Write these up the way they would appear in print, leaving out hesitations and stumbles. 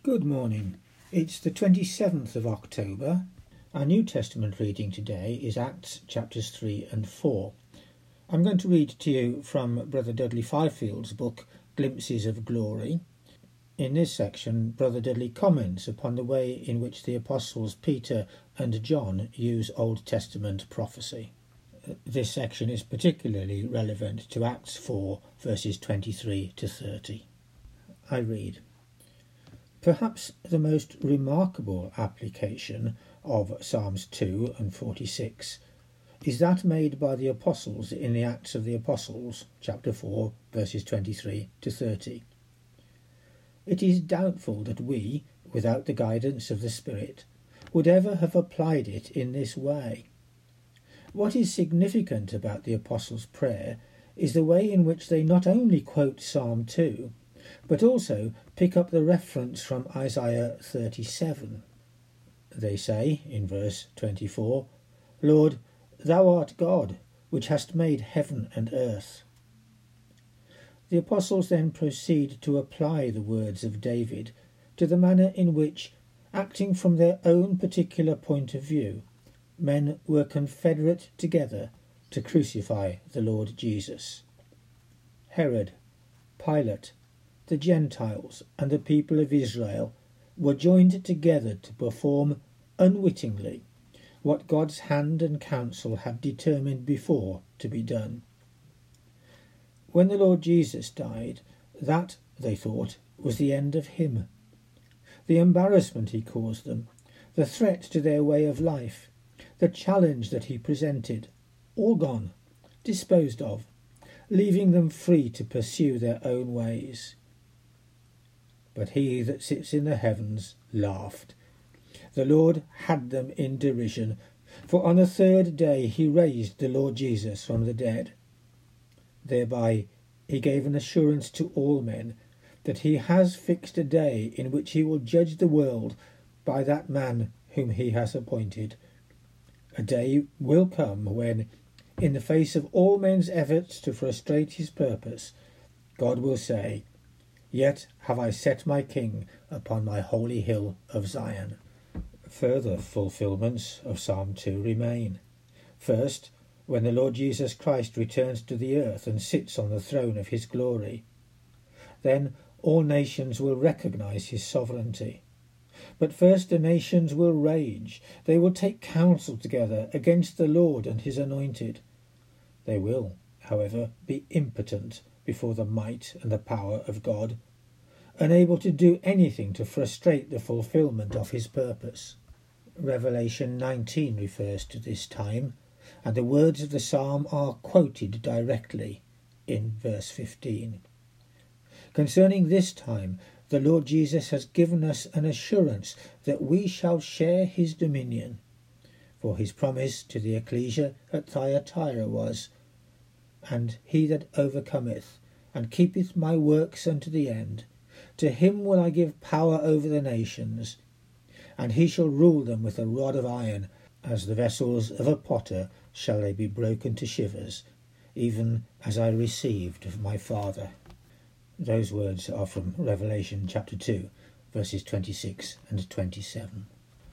Good morning. It's the 27th of October. Our New Testament reading today is Acts chapters 3 and 4. I'm going to read to you from Brother Dudley Fifield's book, Glimpses of Glory. In this section, Brother Dudley comments upon the way in which the apostles Peter and John use Old Testament prophecy. This section is particularly relevant to Acts 4, verses 23 to 30. I read. Perhaps the most remarkable application of Psalms 2 and 46 is that made by the Apostles in the Acts of the Apostles, chapter 4, verses 23 to 30. It is doubtful that we, without the guidance of the Spirit, would ever have applied it in this way. What is significant about the Apostles' prayer is the way in which they not only quote Psalm 2, but also pick up the reference from Isaiah 37. They say, in verse 24, Lord, thou art God, which hast made heaven and earth. The apostles then proceed to apply the words of David to the manner in which, acting from their own particular point of view, men were confederate together to crucify the Lord Jesus. Herod, Pilate, the Gentiles and the people of Israel were joined together to perform unwittingly what God's hand and counsel had determined before to be done. When the Lord Jesus died, that, they thought, was the end of him. The embarrassment he caused them, the threat to their way of life, the challenge that he presented, all gone, disposed of, leaving them free to pursue their own ways. But he that sits in the heavens laughed. The Lord had them in derision, for on the third day he raised the Lord Jesus from the dead. Thereby he gave an assurance to all men that he has fixed a day in which he will judge the world by that man whom he has appointed. A day will come when, in the face of all men's efforts to frustrate his purpose, God will say, Yet have I set my King upon my holy hill of Zion. Further fulfilments of Psalm 2 remain. First, when the Lord Jesus Christ returns to the earth and sits on the throne of his glory. Then all nations will recognize his sovereignty. But first the nations will rage. They will take counsel together against the Lord and his anointed. They will, however, be impotent before the might and the power of God, unable to do anything to frustrate the fulfilment of his purpose. Revelation 19 refers to this time, and the words of the psalm are quoted directly in verse 15. Concerning this time, the Lord Jesus has given us an assurance that we shall share his dominion, for his promise to the ecclesia at Thyatira was, And he that overcometh, and keepeth my works unto the end, to him will I give power over the nations, and he shall rule them with a rod of iron, as the vessels of a potter shall they be broken to shivers, even as I received of my Father. Those words are from Revelation chapter 2, verses 26 and 27.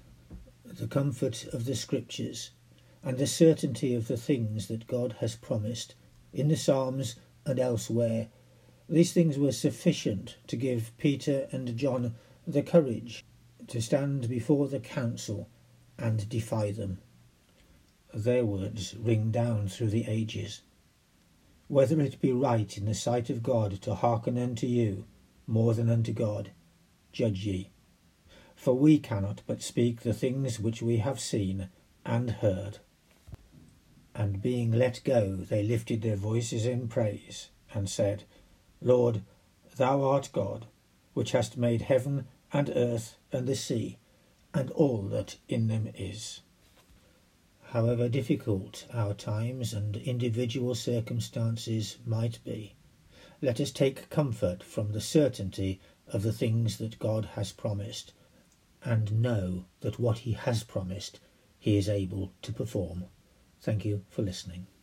The comfort of the Scriptures and the certainty of the things that God has promised in the Psalms and elsewhere, these things were sufficient to give Peter and John the courage to stand before the council and defy them. Their words ring down through the ages. Whether it be right in the sight of God to hearken unto you more than unto God, judge ye. For we cannot but speak the things which we have seen and heard. And being let go, they lifted their voices in praise, and said, Lord, thou art God, which hast made heaven and earth and the sea, and all that in them is. However difficult our times and individual circumstances might be, let us take comfort from the certainty of the things that God has promised, and know that what he has promised he is able to perform. Thank you for listening.